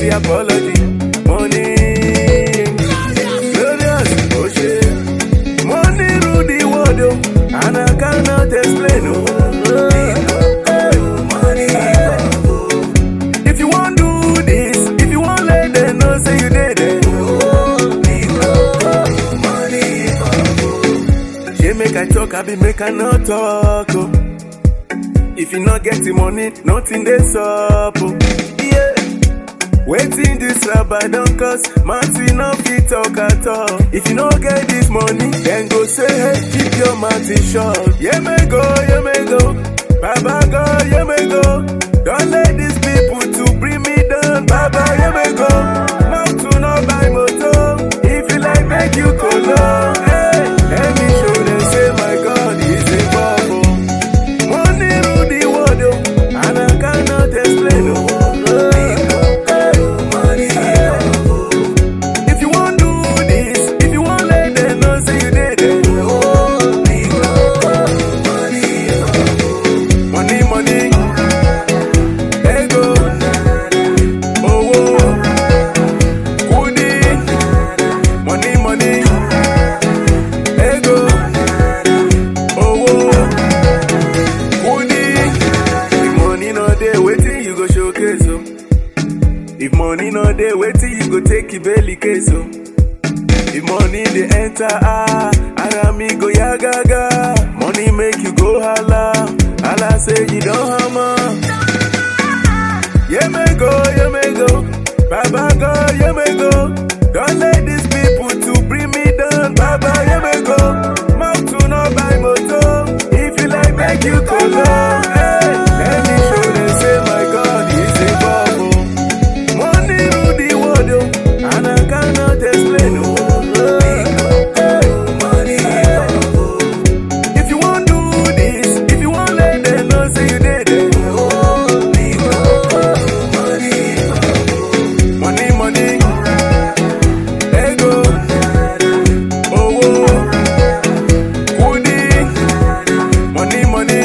the apology. Money, glorious, oh shit. Money rule the world, oh, and I cannot explain, oh. Money, if you want do this, if you want let them know, say you did it. Money, she make I talk, I be make I not talk, oh. If you not get the money, nothing they up, oh. Yeah. Waiting this rabbi don't cost, man we no fit talk at all. If you no get this money, then go say hey, keep your mouth shut. Yeah me go, Baba God, yeah me go. Don't let these people to bring me down, Baba, yeah me go. Mouth to no buy motor, if you like make you color. Hey, let me show them say my God is a bubble. Money rule the world, oh, and I cannot explain, oh. If money no dey, waiting you go take your belly case, oh. If money dey enter, arami go yagaga. Money make you go holla, holla say you don't hammer. Yeah me go, Baba God, yeah me go. Don't let these people to bring me down, Baba, yeah me go. Mouth to no buy motor, if you like make you color. Hey, let me show them say my God is a bubble. And I cannot explain, oh. Money, if you want do this, if you want let them know, say you did it. Money, ego, oh, goody, money,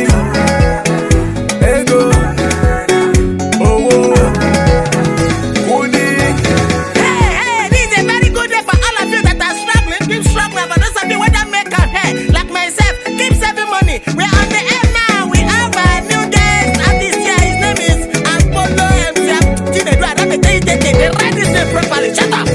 ego, oh, goody. We're on the air now. We have a new guest artist here. His name is Apollo MC. They write this name properly. Shut up.